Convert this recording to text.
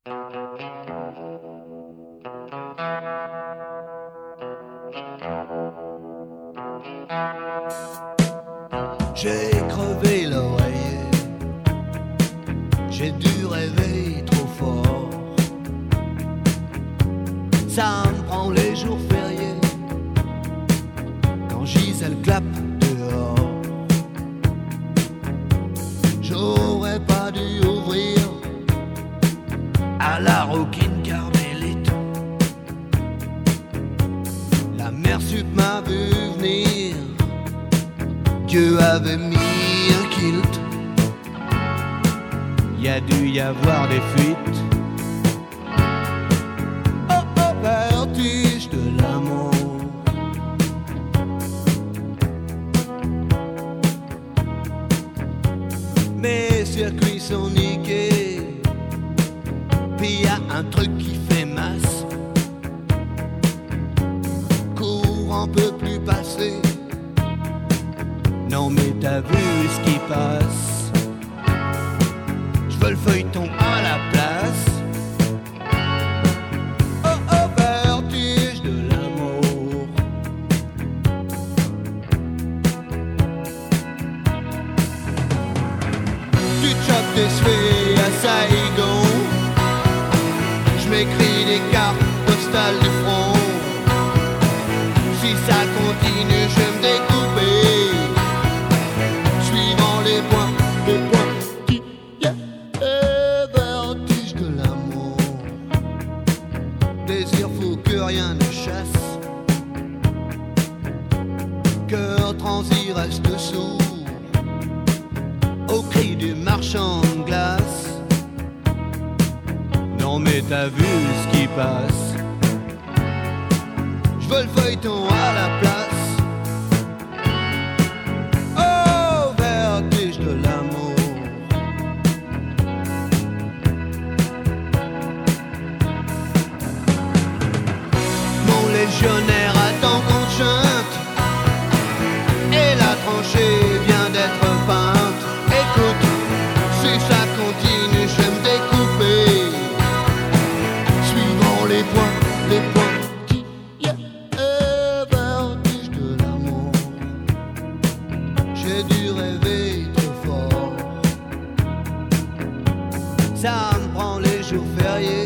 J'ai crevé l'oreiller, j'ai dû rêver trop fort. Ça me prend les jours fériés, quand Gisèle clappe dehors. J'aurais pas dû ouvrir à la Rockin' Carmélite. La mère sup m'a vu venir, Dieu avait mis un kilt. Y a dû y avoir des fuites. Oh oh, vertige de l'amour. Mes circuits sont niqués, puis y a un truc qui fait masse. Courant peut plus passer. Non mais t'as vu ce qui passe. J'veux le feuilleton à la place. Oh oh, vertige de l'amour. Tu chopes des suées à Saigon. J'm'écris des cartes postales du front. Si ça continue, je vais me découper. Les points qui vertige de l'amour. Désir fou que rien ne chasse. Cœur transi reste sourd au cri du marchand de glace. Non mais t'as vu ce qui passe. J'veux le feuilleton à la place. De l'amour. Mon légionnaire attend qu'on chante et la tranchée vient d'être peinte. Écoute, si ça continue, je vais me découper. Suivant les points qui vertige de l'amour. J'ai dû rêver. Ça me prend les jours fériés.